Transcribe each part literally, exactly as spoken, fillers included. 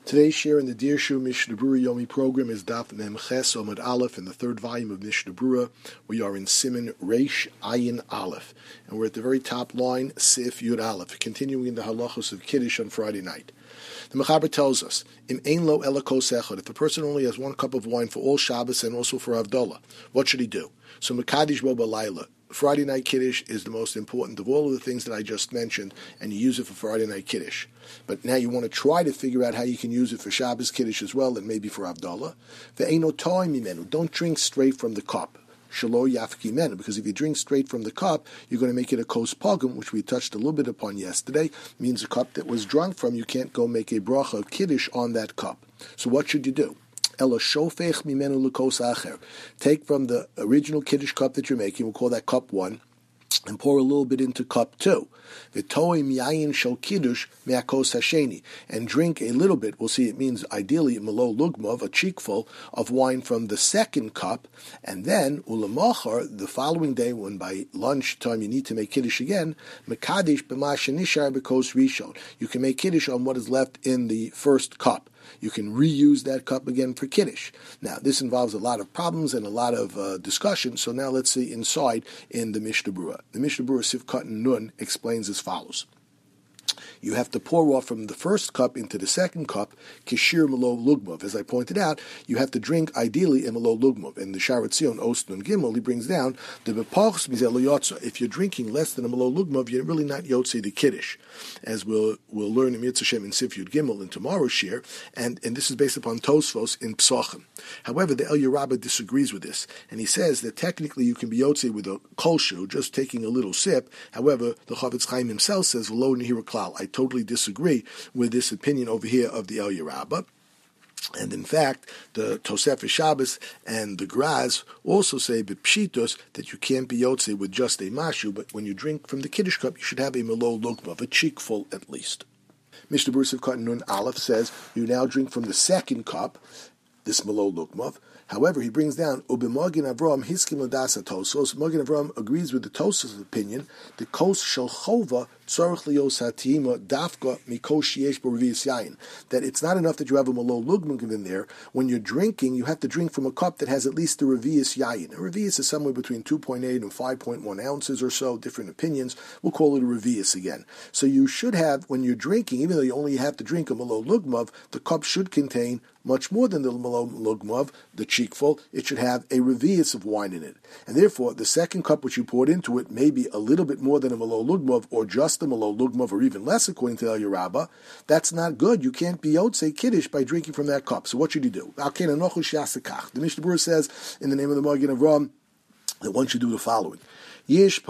Today's share in the Dirshu Mishnah Berurah Yomi program is Daf Mem Ches Omad Aleph in the third volume of Mishnah Berurah. We are in Siman Reish Ayin Aleph, and we're at the very top line, Sif Yud Aleph, continuing in the halachos of Kiddush on Friday night. The Mechaber tells us, Im Ein Lo Ela Kos Echad, if the person only has one cup of wine for all Shabbos and also for Havdalah, what should he do? So Mekadish Bo B'Layla. Friday night Kiddush is the most important of all of the things that I just mentioned, and you use it for Friday night Kiddush. But now you want to try to figure out how you can use it for Shabbos Kiddush as well, and maybe for Havdalah. Ve'eino to'im mimenu. Don't drink straight from the cup. Shelo yafki menu. Because if you drink straight from the cup, you're going to make it a kos pogum, which we touched a little bit upon yesterday. It means a cup that was drunk from, you can't go make a bracha of Kiddush on that cup. So what should you do? Ela shofech mimenu l'kos acher. Take from the original Kiddush cup that you're making, we'll call that cup one, and pour a little bit into cup two. V'toim yayin shel kiddush me'akos hasheni, and drink a little bit. We'll see. It means ideally malo lugmav, a cheekful of wine from the second cup, and then ulamachar the following day, when by lunch time you need to make kiddush again, mekadish b'ma shenishar b'kos rishon. You can make kiddush on what is left in the first cup. You can reuse that cup again for Kiddush. Now, this involves a lot of problems and a lot of uh, discussion, so now let's see inside in the Mishnah Berurah. The Mishnah Berurah Sivkot Nun explains as follows. You have to pour off from the first cup into the second cup, kishir malo lugmav. As I pointed out, you have to drink ideally in malo lugmav. In the Sharat Zion, Ostun Gimel, he brings down the bepachs mizel yotza. If you're drinking less than a malo lugmav, you're really not yotze the kiddush, as we'll we'll learn in Mitzvah Shem in Sif Yud Gimel in tomorrow's shir, and and this is based upon Tosfos in Psachim. However, the El Yerabba disagrees with this, and he says that technically you can be yotze with a kolshu, just taking a little sip. However, the Chavetz Chaim himself says v'lo nehira klal. I totally disagree with this opinion over here of the El Yerabba. And in fact, the Tosefes Shabbos and the Graz also say b'pshitos that you can't be yotze with just a mashu, but when you drink from the Kiddush cup, you should have a malo lugmav, a cheekful at least. Mishnah Berurah Sivkot Nun Aleph says you now drink from the second cup, this malo lugmav. However, he brings down Ubimagin Avram Hiskim Ladasa Tosos. Magin Avram agrees with the Tosos' opinion. The kos shel chova tzarich lios hatima dafka mikos sheyesh bo revius yayin. That it's not enough that you have a malo lugmav in there. When you're drinking, you have to drink from a cup that has at least the revius yayin. A revius is somewhere between two point eight and five point one ounces or so. Different opinions. We'll call it a revius again. So you should have, when you're drinking, even though you only have to drink a malo lugmav, the cup should contain much more than the malo lugmav, the cheekful. It should have a revius of wine in it. And therefore, the second cup which you poured into it may be a little bit more than a malo lugmav, or just a malo lugmav, or even less, according to El Yerabba. That's not good. You can't be yotze kiddush by drinking from that cup. So what should you do? The Mishnah Berurah says, in the name of the Magen Avram, that one should do the following. You take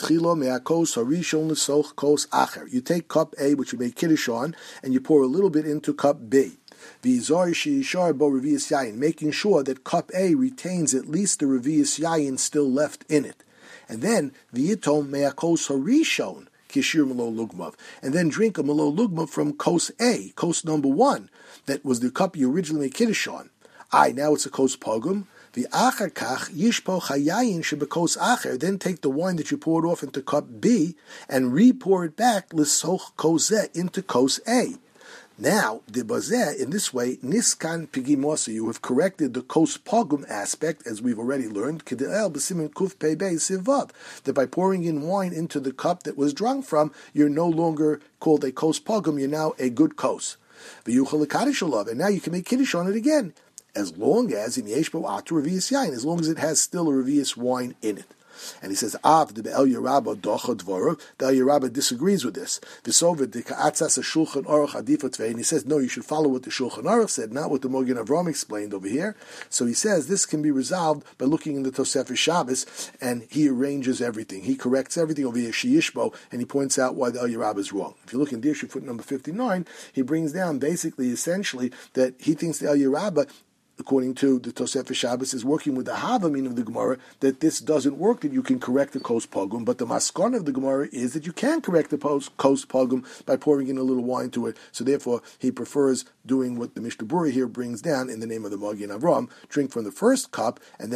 cup A, which you made kiddush on, and you pour a little bit into cup B. Making sure that cup A retains at least the revius yayin still left in it. And then, v'yitom me'akos harishon kishir malo lugmav. And then drink a malo lugmav from kos A, kos number one, that was the cup you originally made kiddush on. Aye, now it's a kos pogum. V'achar kach yishpo chayayin shebekos acher. Then take the wine that you poured off into cup B and re-pour it back l'soch koseh into kos A. Now, the bazeh, in this way, niskan pigimosa, you have corrected the kos pogum aspect, as we've already learned, kedel b'simin kuf pei bei sivav, that by pouring in wine into the cup that was drunk from, you're no longer called a kos pogum, you're now a good kos. V'yuchal l'kadish olav, and now you can make kiddush on it again, as long as in yeshbo atu revius yain, as long as it has still a revius wine in it. And he says, Av the El Yerabba docha dvorav. The El Yerabba disagrees with this. V'sovet the ka'atzas a Shulchan Aruch adifat tvei. And he says, no, you should follow what the Shulchan Aruch said, not what the Magen Avram explained over here. So he says this can be resolved by looking in the Tosefes Shabbos, and he arranges everything. He corrects everything over here, Sheyishbo, and he points out why the El Yerabba is wrong. If you look in Dirshu foot number fifty-nine, he brings down basically, essentially, that he thinks the El Yerabba, according to the Tosefes Shabbos, is working with the Havamim of the Gemara, that this doesn't work, that you can correct the kos pogum, but the Maskon of the Gemara is that you can correct the kos pogum by pouring in a little wine to it. So therefore, he prefers doing what the Mishnah Berurah here brings down in the name of the Magen Avram, drink from the first cup, and then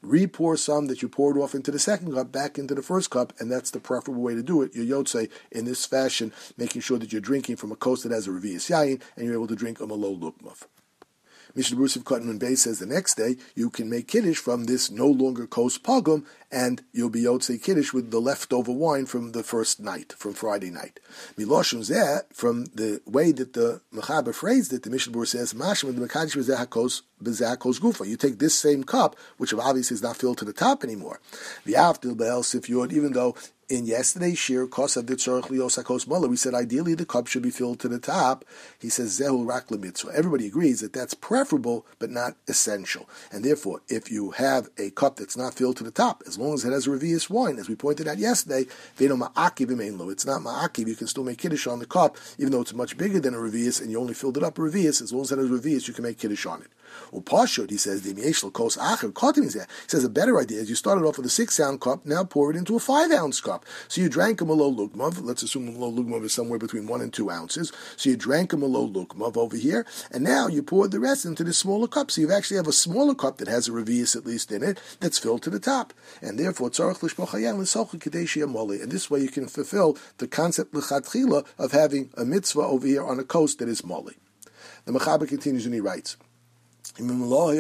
re-pour some that you poured off into the second cup back into the first cup, and that's the preferable way to do it. Your Yotzei in this fashion, making sure that you're drinking from a kos that has a Revi'is Yayin, and you're able to drink a Malo Lukmav. Mishnah Berurah Cotton and Bay says the next day you can make Kiddush from this no longer kos pagum, and you'll be Yotzei Kiddush with the leftover wine from the first night, from Friday night. Miloshim Zeh, from the way that the Mechaber phrased it, the Mishnah Berurah says, Mashma the Mekadosh B'zeh HaKos B'zeh HaKos Gufa. You take this same cup, which obviously is not filled to the top anymore. V'yavdil Be'el Sif Yod, even though in yesterday's shir, Kosav Ditzorach Lios HaKos Mola, we said ideally the cup should be filled to the top. He says Zehu Rak LeMitzvah. Everybody agrees that that's preferable but not essential. And therefore, if you have a cup that's not filled to the top, as long as it has a Revi'is wine, as we pointed out yesterday, Ve'no Ma'akiv Imeinlo. It's not Ma'akiv. You can still make Kiddush on the cup, even though it's much bigger than a Revi'is, and you only filled it up a Revi'is. As long as it has a Revi'is, you can make Kiddush on it. Or Pashut, he says, he says a better idea is you started off with a six-ounce cup, now pour it into a five-ounce cup. So you drank a Malo Lukmav, let's assume a Malo Lukmav is somewhere between one and two ounces. So you drank a Malo Lukmav over here, and now you poured the rest into this smaller cup. So you actually have a smaller cup that has a Revi'is at least in it, that's filled to the top. And therefore, and this way you can fulfill the concept l'chatchila of having a mitzvah over here on a coast that is moli. The Mechaber continues and he writes, what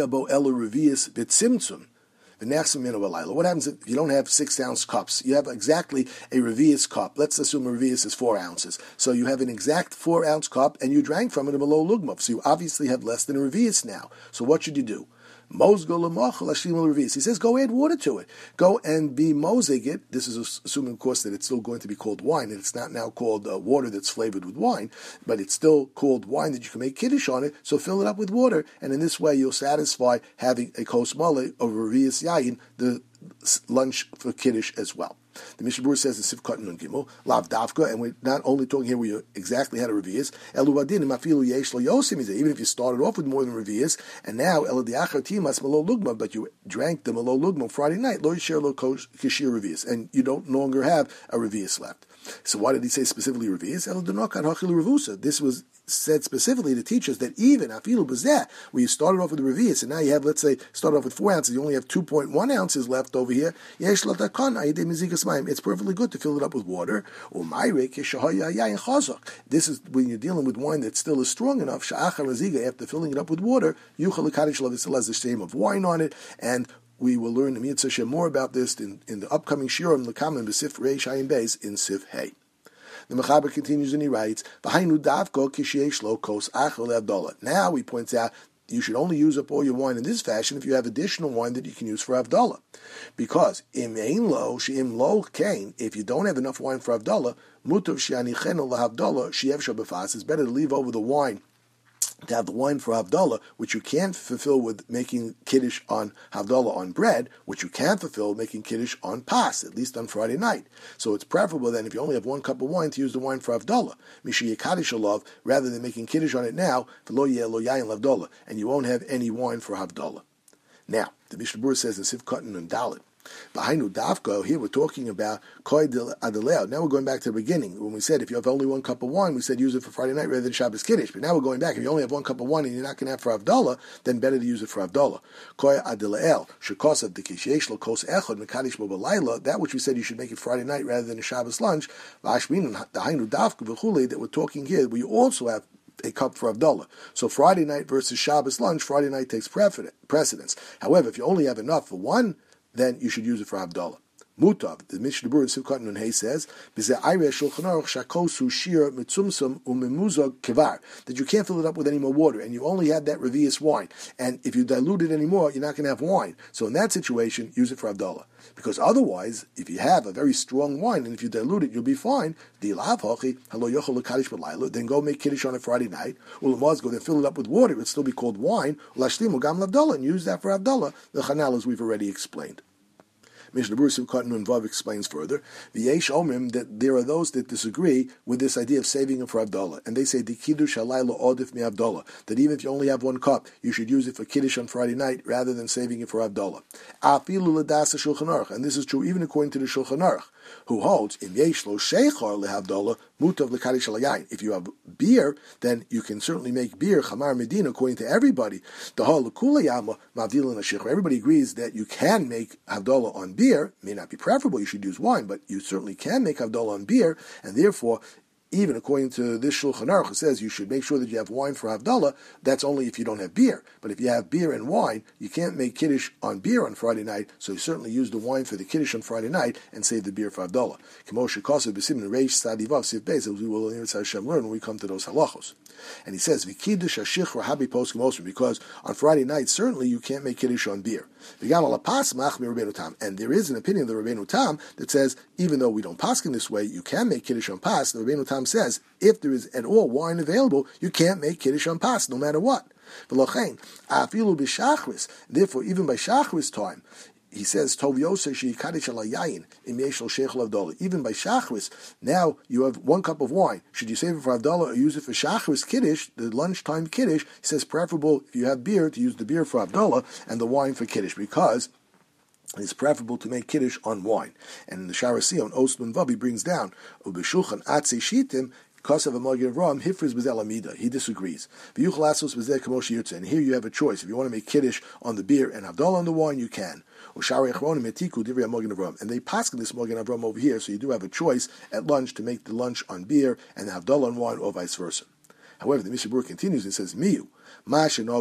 happens if you don't have six-ounce cups? You have exactly a Revi'is cup. Let's assume a Revi'is is four ounces. So you have an exact four-ounce cup, and you drank from it a Malo Lugmav. So you obviously have less than a Revi'is now. So what should you do? He says, go add water to it. Go and be mosig it. This is assuming, of course, that it's still going to be called wine, and it's not now called uh, water that's flavored with wine, but it's still called wine that you can make Kiddush on it, so fill it up with water, and in this way you'll satisfy having a kos mole of Revi'is Yayin, the lunch for Kiddush as well. The Mishnah Berurah says in Sif Katan Nun Gimel, Lav Davka, and we're not only talking here where you exactly had a Revi'is, Elu Adin, Mafilu Yesh Lo Yosim, even if you started off with more than Revi'is, and now Elu Diachar Timas Malo Lugma, but you drank the Malo Lugma Friday night, Lo Yisher Lo Kishir Revi'is, and you don't no longer have a Revi'is left. So why did he say specifically Revi'is? Elu Denokat Hachil Revusa. This was said specifically to teach us that even Afilu B'zeh, where you started off with the Revi'is, and now you have, let's say, started off with four ounces, you only have two point one ounces left over here, Yesh Lo Takon Ayidei Mizikas Mayim. It's perfectly good to fill it up with water. This is when you're dealing with wine that still is strong enough. After filling it up with water, it still has the same of wine on it, and we will learn the Mitzvah more about this in, in the upcoming Shiurim L'Kam and B'Sif Reish Ayin Beis in Sif Hey. The Mechaber continues and he writes, now he points out you should only use up all your wine in this fashion if you have additional wine that you can use for Havdalah. Because im ein lo, she'im lo kain, if you don't have enough wine for Havdalah, mutav she'anichenu lahavdalah, she'ev shabafas, it's better to leave over the wine, to have the wine for Havdalah, which you can't fulfill with making Kiddush on Havdalah on bread, which you can fulfill making Kiddush on Pas, at least on Friday night. So it's preferable then, if you only have one cup of wine, to use the wine for Havdalah, Mishi Yekadish Alav, rather than making Kiddush on it now, V'lo yeh lo yayin Havdalah, and you won't have any wine for Havdalah. Now, the Mishnah Berurah says in Sif Katan and Dalet, Behind Udavko, here we're talking about Koi Adaleo. Now we're going back to the beginning. When we said if you have only one cup of wine, we said use it for Friday night rather than Shabbos Kiddush. But now we're going back. If you only have one cup of wine and you're not going to have for Havdalah, then better to use it for Havdalah. Koi Adaleo, Shekosav Dikishesh Lo Kos Echad Mekadish Mobalayla, that which we said you should make it Friday night rather than a Shabbos lunch, Vashmin, Behind Udavko, V'chule, that we're talking here, we also have a cup for Havdalah. So Friday night versus Shabbos lunch, Friday night takes precedence. However, if you only have enough for one, then you should use it for Havdalah. Mutav, the Mishnah Berurah in Sivkot Nun Hey says, that you can't fill it up with any more water, and you only have that Revi'is wine. And if you dilute it anymore, you're not going to have wine. So in that situation, use it for Havdalah. Because otherwise, if you have a very strong wine, and if you dilute it, you'll be fine. Then go make Kiddush on a Friday night. Go then fill it up with water. It would still be called wine. And use that for Havdalah. The Chanal, as we've already explained. Mishnah Berurah Sivkot Nun Vav explains further, the Yesh Omrim, that there are those that disagree with this idea of saving it for Havdalah, and they say the Kiddush Halayla Odif Mi Havdalah, that even if you only have one cup, you should use it for Kiddush on Friday night rather than saving it for Havdalah. Afilu L'Dasa Shulchan Aruch, and this is true even according to the Shulchan Aruch, who holds in Yesh Lo Sheichar LeHavdalah Mutav l'kadish al yayin. If you have beer, then you can certainly make beer chamar medina according to everybody. Dahal l'kula yama mavdilin ashikra. Everybody agrees that you can make havdalah on beer. It may not be preferable; you should use wine, but you certainly can make havdalah on beer, and therefore, even according to this Shulchan Aruch, it says you should make sure that you have wine for Havdalah. That's only if you don't have beer. But if you have beer and wine, you can't make Kiddush on beer on Friday night, so you certainly use the wine for the Kiddush on Friday night and save the beer for Havdalah. As we will in Hashem learn when we come to those halachos. And he says, because on Friday night, certainly you can't make Kiddush on beer. And there is an opinion of the Rabbeinu Tam that says, even though we don't paskin this way, you can make Kiddush on pas. The Rabbeinu Tam says, if there is at all wine available, you can't make Kiddush on pas, no matter what. Therefore, even by Shachris time, he says, Tov Yosef she'ikadish ala yayin im yesh lo sheichel havdalah. Even by Shachris, now you have one cup of wine. Should you save it for havdalah or use it for Shachris Kiddush, the lunchtime Kiddush? He says, preferable if you have beer to use the beer for havdalah and the wine for Kiddush, because it's preferable to make Kiddush on wine. And in the Sharasi on Osman Vabi brings down, Ubeshulchan atze shitim, Kasav Amagin Avram, Hifriz Bezel Amida. He disagrees. And here you have a choice. If you want to make Kiddush on the beer and Havdalah on the wine, you can. And they pass this Magin Avram over here, so you do have a choice at lunch to make the lunch on beer and the Havdalah on wine, or vice versa. However, the Mishnah Berurah continues and says, Miyu. If in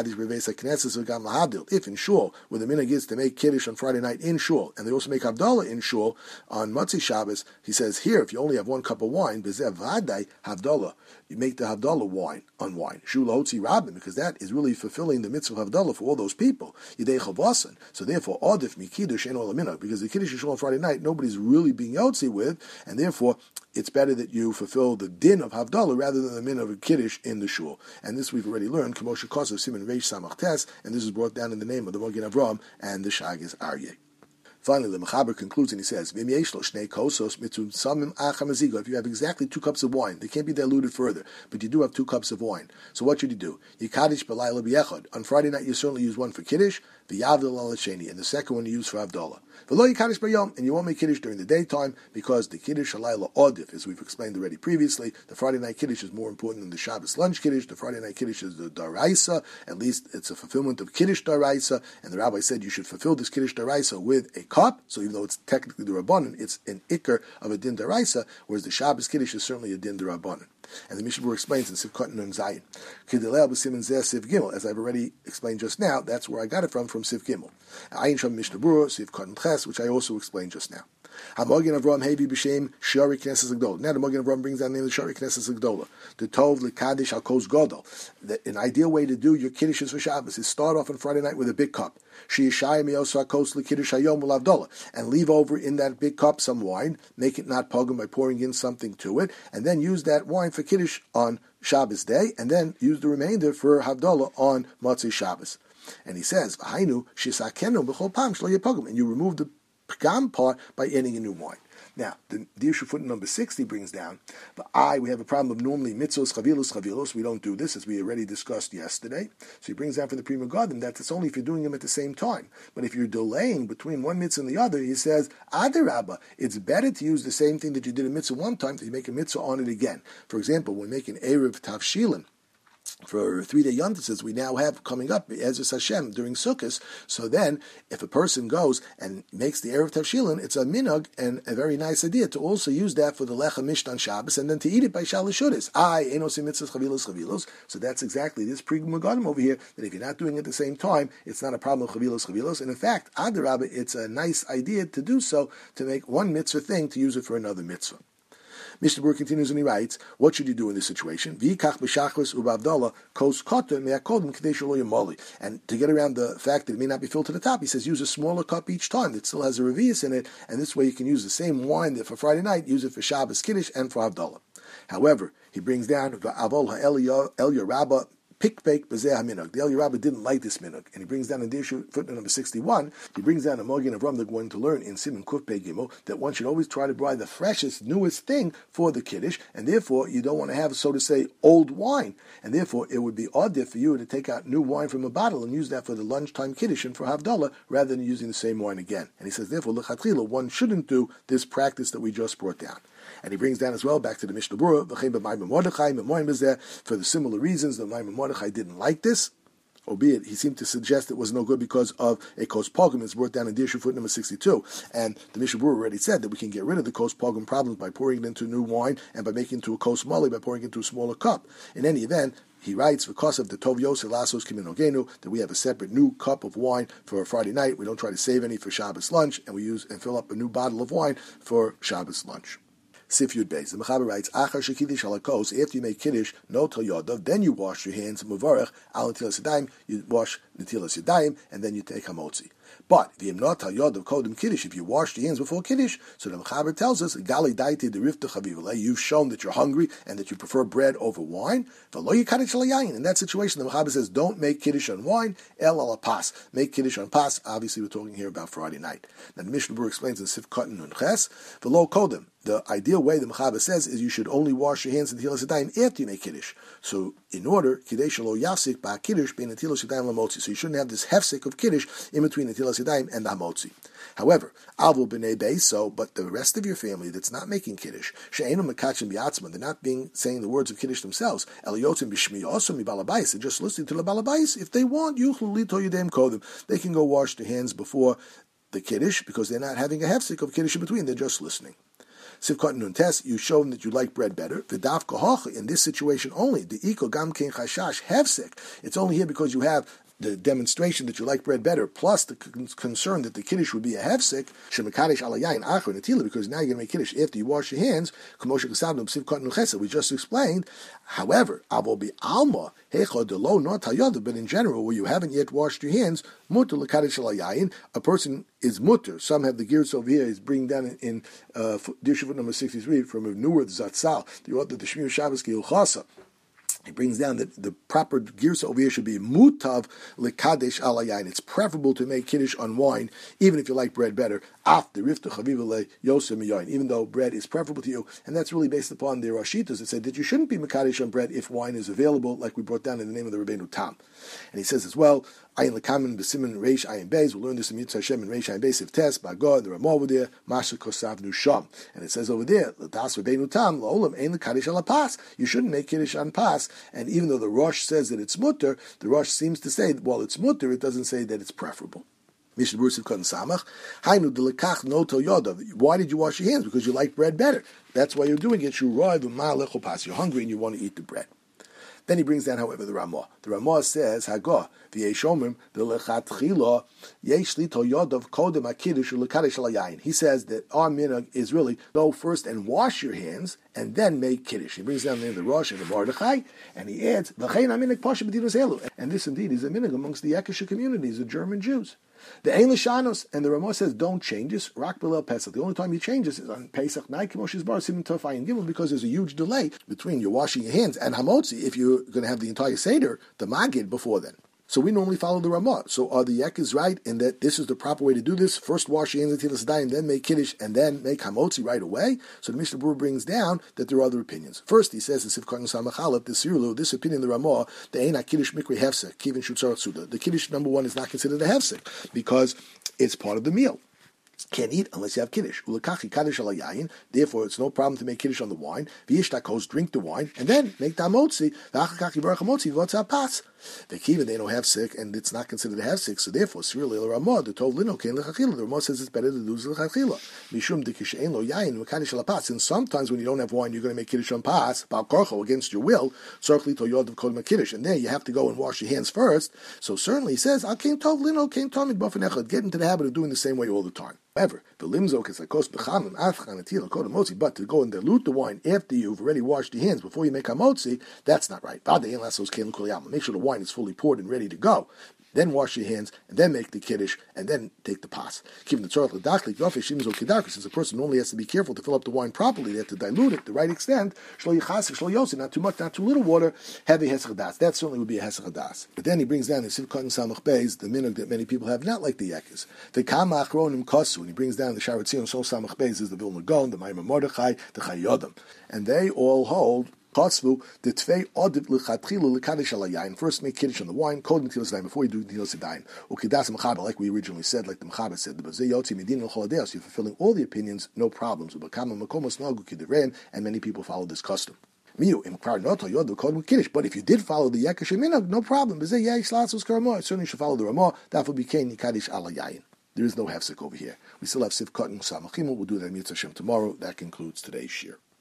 shul, where the minhag is to make Kiddush on Friday night in shul, and they also make Havdalah in shul on Matzah Shabbos, he says here, if you only have one cup of wine, Bezev Vadai Havdalah, you make the Havdalah wine on wine. Shul Hotzi Rabbin, because that is really fulfilling the mitzvah of Havdalah for all those people. Yidei Chavasan. So therefore, Odif Mikiddush and all minhag, because the Kiddush in shul on Friday night, nobody's really being Yotzi with, and therefore, it's better that you fulfill the din of Havdalah rather than the min of a Kiddush in the shul. And this we've already learned, Kamosha Kosav Siman Reish Samach Tes, and this is brought down in the name of the Magin Avram and the Shagas Aryeh. Finally, the Mechaber concludes and he says, if you have exactly two cups of wine, they can't be diluted further, but you do have two cups of wine. So what should you do? On Friday night, you certainly use one for Kiddush, and the second one you use for Havdalah. And you won't make Kiddush during the daytime, because the Kiddush Halayla Odif, as we've explained already previously, the Friday night Kiddush is more important than the Shabbos lunch Kiddush. The Friday night Kiddush is the Daraisa, at least it's a fulfillment of Kiddush Daraisa, and the Rabbi said you should fulfill this Kiddush Daraisa with a cup, so even though it's technically the Rabbanan, it's an Iker of a Din Daraisa, whereas the Shabbos Kiddush is certainly a Din Darabanan. And the Mishnah Berurah explains in Sivkot Nun Zayin, Kidilel b'Siman Zeh Siv Gimel, as I've already explained just now, that's where I got it from, from Siv Gimel. Ayin Sham Mishnah Berurah, Sivkot Nun Ches, which I also explained just now. HaMagin Avram Hevi b'Shem Shari Knesses Gdola. Now the Magin Avram brings down the name of the Shari Knesses Gdola. The Tov L'Kadish Al Kos Godol. An ideal way to do your Kiddushes for Shabbos is start off on Friday night with a big cup. Sheyishayim Yosa Kos L'Kiddush Hayom U'Lavdola. And leave over in that big cup some wine. Make it not pogum by pouring in something to it. And then use that wine for Kiddush on Shabbos day. And then use the remainder for Havdalah on Motzei Shabbos. And he says, V'hainu Shisakenu B'chol Pam Shlo Yepogum. And you remove the Pagam part by adding a new wine. Now, the, the issue footnote number sixty brings down, but I, we have a problem of normally mitzvos, chavilos, chavilos. We don't do this, as we already discussed yesterday. So he brings down for the Prima Garden that it's only if you're doing them at the same time. But if you're delaying between one mitzvah and the other, he says, Adarabba, it's better to use the same thing that you did a mitzvah one time, that you make a mitzvah on it again. For example, when we make an Erev Tavshilin, for three-day yontises we now have coming up Ezras Hashem during Sukkot. So then, if a person goes and makes the Erev Tavshilin, it's a minhag and a very nice idea to also use that for the Lechem Mishtan Shabbos and then to eat it by Shalosh Shudas. I enosim mitzvahs chavilos chavilos. So that's exactly this Pri Megadim over here, that if you're not doing it at the same time, it's not a problem of chavilos chavilos. And in fact, Adarabba, it's a nice idea to do so, to make one mitzvah thing to use it for another mitzvah. Mishnah Berurah continues and he writes, what should you do in this situation? And to get around the fact that it may not be filled to the top, he says use a smaller cup each time that still has a revius in it, and this way you can use the same wine that for Friday night, use it for Shabbos Kiddush and for Havdalah. However, he brings down the Avol Ha'el Rabbah Pikpek Bezeh HaMinhag. The Eliyah Rabbah didn't like this minhag, and he brings down in the issue, footnote number sixty-one, he brings down a Magin Avram that we're going to learn in Siman Kuf Pei Gimel, that one should always try to buy the freshest, newest thing for the Kiddush, and therefore you don't want to have, so to say, old wine, and therefore it would be odd for you to take out new wine from a bottle and use that for the lunchtime Kiddush and for Havdalah, rather than using the same wine again. And he says, therefore, l'chatchila, one shouldn't do this practice that we just brought down. And he brings down as well, back to the Mishnah Berurah, V'chein b'mayim Mordechai, Memoyim was there, for the similar reasons that Maimon Mordechai didn't like this, albeit he seemed to suggest it was no good because of a kos pogum. It's brought down in Dirshu foot number sixty-two. And the Mishnah Berurah already said that we can get rid of the kos pogum problems by pouring it into new wine and by making it into a kos mali, by pouring it into a smaller cup. In any event, he writes, because of the Tov Yosef Lasos Kiminogenu, that we have a separate new cup of wine for a Friday night. We don't try to save any for Shabbos lunch, and we use and fill up a new bottle of wine for Shabbos lunch. Sif Yud Beis. The Mechaber writes, Achar shekiddush halakos, after you make kiddush, no tel yodav, then you wash your hands, muvarech, al netilas yadayim, you wash netilas yadayim, and then you take hamotzi. But v'im not tel yodav kodem kiddush, if you wash your hands before kiddush, so the Mechaber tells us, gali daiti de rifta chaviv, you've shown that you're hungry and that you prefer bread over wine. V'lo yikadosh alayayin. In that situation, the Mechaber says, don't make kiddush on wine, el ala pas. Make kiddush on pas. Obviously, we're talking here about Friday night. Now the Mishnah Berurah explains in Sif Katan Nun Ches, v'lo kodem. The ideal way, the Mechaber says, is you should only wash your hands in Netilas Yadayim after you make Kiddush. So, in order, Kiddush lo yafsik ba Kiddush bein Netilas Yadayim lamotzi. So you shouldn't have this hefsik of Kiddush in between Netilas Yadayim and the hamotzi. However, avul b'nei beis, so, but the rest of your family that's not making Kiddush, she'enu mekachim bi'atzma, they're not being saying the words of Kiddush themselves, eliyotzim b'shmi also mi balabais, they're just listening to the balabais. If they want, yuchlu lito yudem kodem, they can go wash their hands before the Kiddush, because they're not having a hefsik of Kiddush in between, they're just listening. Sivkot Nuntes, you show them that you like bread better. V'daf kohoch, in this situation only, the iko gam ken chashash hefsek. It's only here because you have the demonstration that you like bread better, plus the con- concern that the kiddush would be a hefsek, shemekadesh alayayin achor netila, because now you're going to make kiddush after you wash your hands. K'moshe kasavnu b'sivkot nuchesa. We just explained. However, avo bi alma hecha delo not tayoda, but in general, where you haven't yet washed your hands, mutter lekadesh alayayin, a person is mutter. Some have the gears over here. He's bringing down in, in uh, Dirshu foot number sixty-three from a newer Zatzal, the author of the Shmir Shabbos Gilchasa. He brings down that the proper girsa over here should be mutav lekadesh alayayin. It's preferable to make kiddush on wine, even if you like bread better. Af the rifta chaviva le yosem miyayin. Even though bread is preferable to you, and that's really based upon the Rashitas that said that you shouldn't be mekadesh on bread if wine is available, like we brought down in the name of the Rabbeinu Tam. And he says as well, ayin lekamin b'simin reish ayin beis. We'll learn this in Mitzvah Hashem and reish ayin beis if tes by God. The Ramah over there, masha kosavnu sham, and it says over there, l'das Rabbeinu Tam la'olam ein lekadesh ala pas. You shouldn't make kiddush on pas. And even though the Rosh says that it's mutter, the Rosh seems to say, well, it's mutter, it doesn't say that it's preferable. Mishnah Berurah Sivkot Samach, Hainu delekach no tel yodav. Why did you wash your hands? Because you like bread better. That's why you're doing it. You're hungry and you want to eat the bread. Then he brings down, however, the Ramah. The Ramah says, Hagah, v'yeshomim, v'lechatchila, yesh li to yodav kodem ha-kiddush u'lekadesh alayayin. He says that our minhag is really go first and wash your hands and then make kiddush. He brings down the name of the Rosh and the Mordechai, and he adds, v'chein ha-minhag pasha b'dinos elu. And this indeed is a minhag amongst the Yekisha communities, the German Jews. The Ein L'Shanos, and the Ramah says, don't change this. Rak B'Leil Pesach. The only time you change this is on Pesach night, K'moshes Bar Siman Tov Ayin Gimel, because there's a huge delay between you washing your hands and Hamotzi if you're going to have the entire Seder, the Magid, before then. So we normally follow the Ramah. So are the Yekis right in that this is the proper way to do this? First wash your hands until it's dying, then make Kiddush, and then make Hamotzi right away? So the Mishnah Berurah brings down that there are other opinions. First, he says, in Sivkot Samachalef, the Sirlu, this opinion, the Ramah, the Eina Kiddush Mikri Hefsek, Kivin Shutzar Tzuda. The Kiddush, number one, is not considered a Hefsek, because it's part of the meal. Can't eat unless you have kiddush. Ulekachi kaddish ala yayin. Therefore, it's no problem to make kiddush on the wine. V'yishtakos, drink the wine, and then make the hamotzi. V'achakachi v'arach hamotzi v'otza pas. The kiva they don't have sick, and it's not considered to have sick. So therefore, Sirli el Ramah, the tov lino kein lechachila. The Ramah says it's better to lose lechachila. Mishum dekishein lo yayin v'kaddish ala pas. And sometimes when you don't have wine, you're going to make kiddush on pas, bal korcho, against your will. Certainly to yod of kodem kiddush, and there you have to go and wash your hands first. So certainly he says, al kein tov lino kein tomid b'ofen echad. Get into the habit of doing the same way all the time. However, the limzok is like b'chamim afchan atila kodem motzi, but to go and dilute the wine after you've already washed your hands before you make hamotzi, that's not right. Make sure the wine is fully poured and ready to go. Then wash your hands, and then make the kiddush, and then take the pas. Keeping the tzorach l'dachlik yofish shimzo kedarka, since a person normally has to be careful to fill up the wine properly, they have to dilute it the right extent. Shlo yichasik, shlo yosi, not too much, not too little water. Heavy hesach das. That certainly would be a hesach das. But then he brings down in Sivkot and Samach Beis the minhag that many people have, not like the Yekis. The kama achronim kosu, and he brings down the Sharat Zion Sol Samach Beis is the Vilna Gaon, the Maimon Mordechai, the Chayyodam, and they all hold Chatzvu the tvei odib lechatchilu lekadish al yain. First make kiddush on the wine, code netilas daim before you do netilas daim. Ukidas mechaber, like we originally said, like the mechaber said, the bazei yotzi medin l'choladeos. You're fulfilling all the opinions, no problems. Ubakama makomos nagu kidiren, and many people follow this custom. But if you did follow the Yekesh Minhag, no problem. Certainly you should follow the Ramah. That would be Kain Nikadish Ala Yayin. There is no hefsek over here. We still have Sivkot and Samachimel. We'll do that in Mitzvah Hashem tomorrow. That concludes today's shir.